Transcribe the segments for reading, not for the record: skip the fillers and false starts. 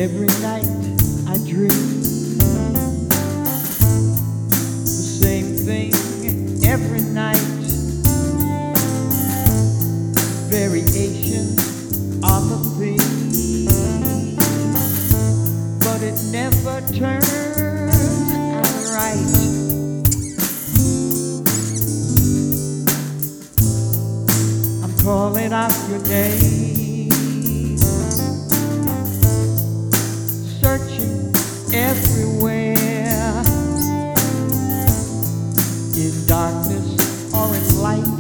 Every night I dream the same thing every night. Variation on the theme, but it never turns out right. I'm calling out your name, searching everywhere, in darkness or in light.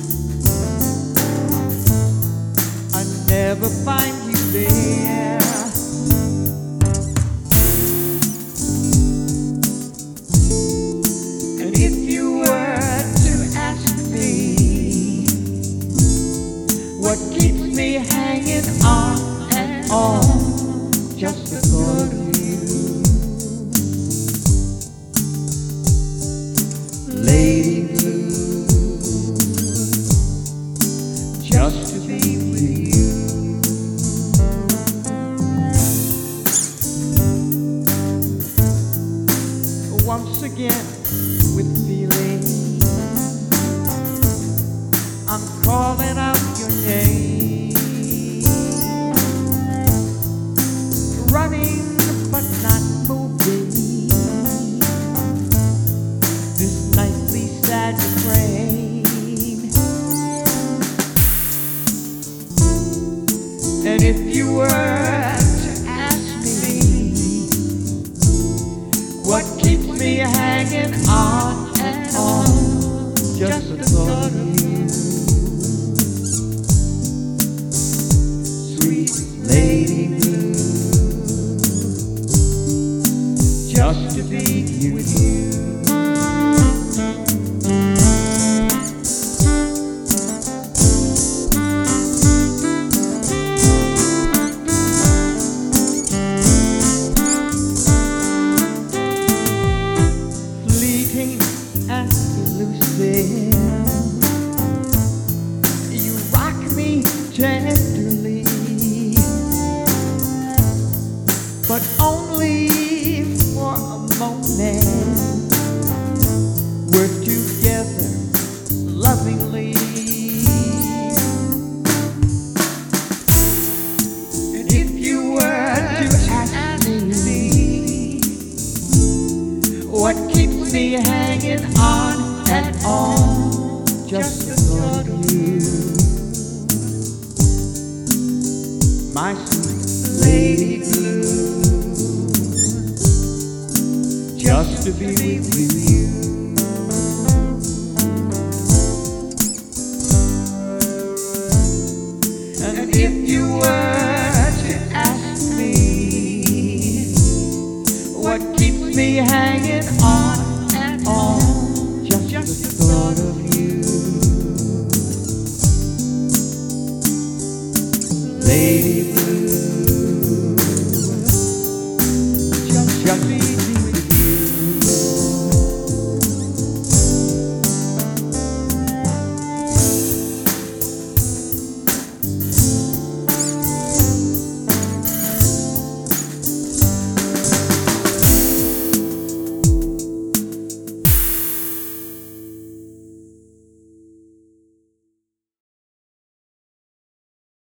I never find you there. And if you were to ask me what keeps me hanging on and on, just the thought of you, Lady Blue, just to be with you. Once again, with feeling, I'm calling out your name, running but not moving, this nightly sad refrain. And if you were to ask me what keeps me hanging on and on, just the thought of you, sweet Lady Blue, just to be with you. Fleeting and elusive, you rock me tenderly, but only for a moment. We're together lovingly, and if you were to ask me what keeps me hanging on and on, just the thought of you, my sweet Lady Blue, just to be with you. And if you were to ask me what keeps me hanging on and on, just the thought of you, Lady Blue.